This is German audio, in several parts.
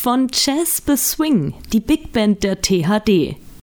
Von Jazz bis Swing, die Big Band der THD.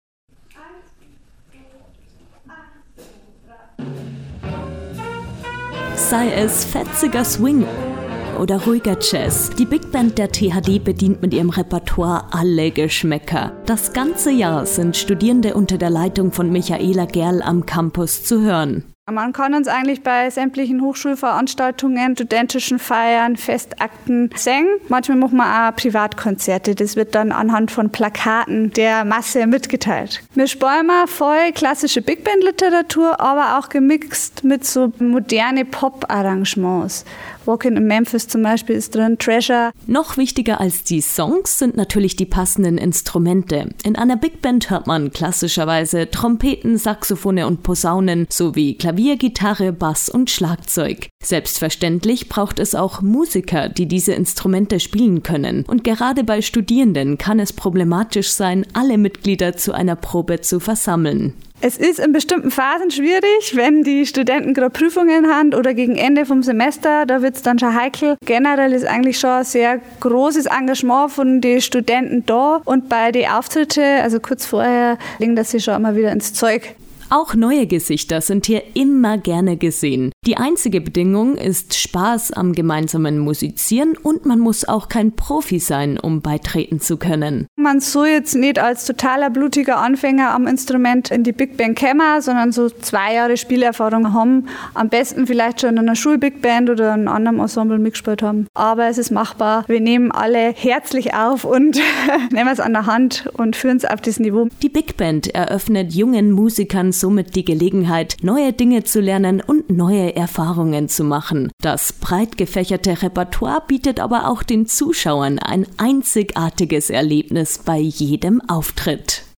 Sei es fetziger Swing oder ruhiger Jazz, die Big Band der THD bedient mit ihrem Repertoire alle Geschmäcker. Das ganze Jahr sind Studierende unter der Leitung von Michaela Gerl am Campus zu hören. Man kann uns eigentlich bei sämtlichen Hochschulveranstaltungen, studentischen Feiern, Festakten singen. Manchmal machen wir auch Privatkonzerte. Das wird dann anhand von Plakaten der Masse mitgeteilt. Wir spielen mal voll klassische Big Band Literatur, aber auch gemixt mit so moderne Pop-Arrangements. Walking in Memphis zum Beispiel ist drin, Treasure. Noch wichtiger als die Songs sind natürlich die passenden Instrumente. In einer Big Band hört man klassischerweise Trompeten, Saxophone und Posaunen sowie Klavier, Gitarre, Bass und Schlagzeug. Selbstverständlich braucht es auch Musiker, die diese Instrumente spielen können. Und gerade bei Studierenden kann es problematisch sein, alle Mitglieder zu einer Probe zu versammeln. Es ist in bestimmten Phasen schwierig, wenn die Studenten gerade Prüfungen haben oder gegen Ende vom Semester, da wird es dann schon heikel. Generell ist eigentlich schon ein sehr großes Engagement von den Studenten da und bei den Auftritten, also kurz vorher, legen das sich schon immer wieder ins Zeug. Auch neue Gesichter sind hier immer gerne gesehen. Die einzige Bedingung ist Spaß am gemeinsamen Musizieren und man muss auch kein Profi sein, um beitreten zu können. Man soll jetzt nicht als totaler blutiger Anfänger am Instrument in die Big Band kommen, sondern so 2 Jahre Spielerfahrung haben. Am besten vielleicht schon in einer Schul-Big Band oder in einem anderen Ensemble mitgespielt haben. Aber es ist machbar. Wir nehmen alle herzlich auf und nehmen es an der Hand und führen es auf das Niveau. Die Big Band eröffnet jungen Musikern somit die Gelegenheit, neue Dinge zu lernen und neue Erfahrungen zu machen. Das breit gefächerte Repertoire bietet aber auch den Zuschauern ein einzigartiges Erlebnis bei jedem Auftritt.